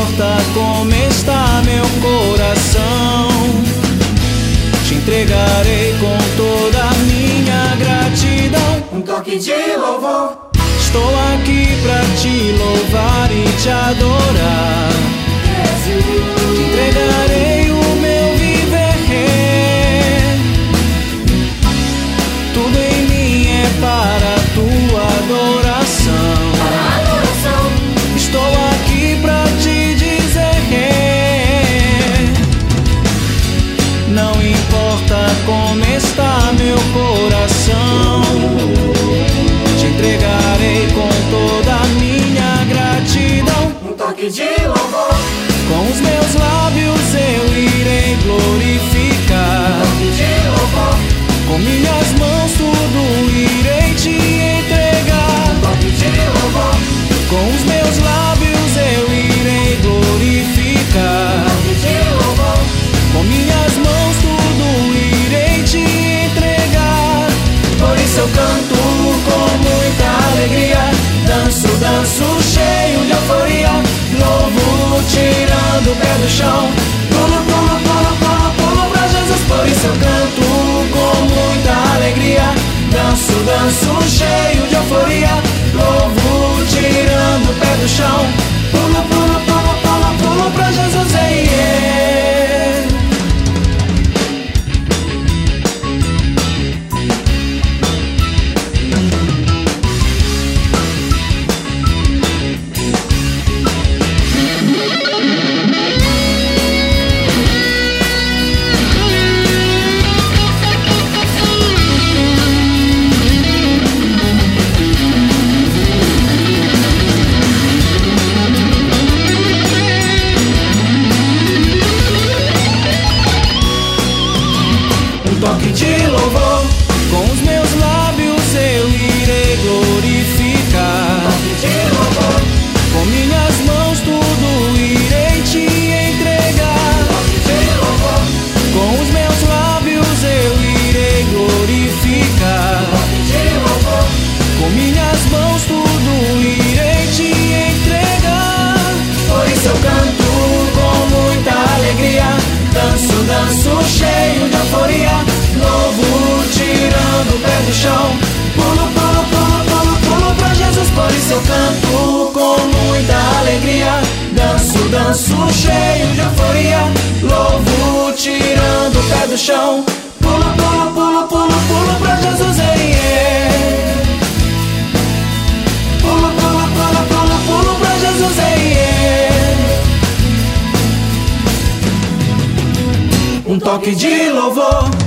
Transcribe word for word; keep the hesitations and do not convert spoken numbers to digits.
importa como está meu coração, te entregarei com toda a minha gratidão. Um toque de louvor. Estou aqui pra te louvar e te adorar. Te entregarei o meu viver. Tudo em mim é para a tua adoração. Estou aqui pra te dizer: não importa como está meu coração, te entregarei com toda a minha gratidão. Um toque de louvor. Com os meus lábios eu irei glorificar. Um toque de louvor. Com minhas mãos tudo irei te entregar. Um toque de louvor. Com os meus lábios eu irei glorificar. Um toque de louvor. Com minhas mãos tudo irei te entregar. Por isso eu canto com muita alegria, danço, danço cheio de euforia, louvo tirando o pé do chão, pulo, pulo, pulo, pulo, pulo pra Jesus. Por isso eu canto com muita alegria, danço, danço cheio de euforia, louvo tirando o pé do chão, pulo, pulo, pulo, pulo, pulo pra Jesus. Ei, ei. Toque de louvor. Com os meus lábios eu irei glorificar. Toque de louvor. Com minhas mãos tudo irei te entregar. Toque de louvor. Com os meus lábios eu irei glorificar. Toque de louvor. Com minhas mãos tudo irei te entregar. Por isso eu canto com muita alegria, danço, danço cheio de euforia, louvo tirando o pé do chão, pulo, pulo, pulo, pulo, pulo pra Jesus. Por isso eu canto com muita alegria, danço, danço cheio de euforia, louvo tirando o pé do chão, pulo, pulo, pulo, pulo, pulo pra Jesus. Ei, ei. Pulo, pulo, pulo, pulo, pulo pra Jesus. Ei, ei. Um toque de louvor.